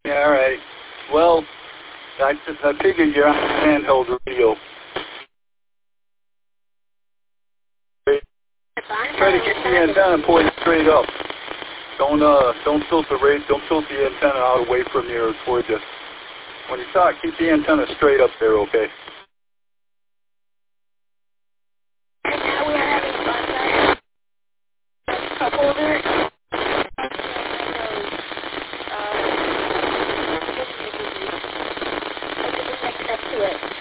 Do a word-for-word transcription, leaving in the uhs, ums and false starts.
Yeah, all right. Well, I, I figured you're on handheld radio. Try to get the antenna pointed straight up. Don't uh, don't tilt the radio, don't tilt the antenna out away from you or towards you. When you talk, keep the antenna straight up there, okay? And now we're having fun, right? Cup holder. Uh, let's get the next step to it.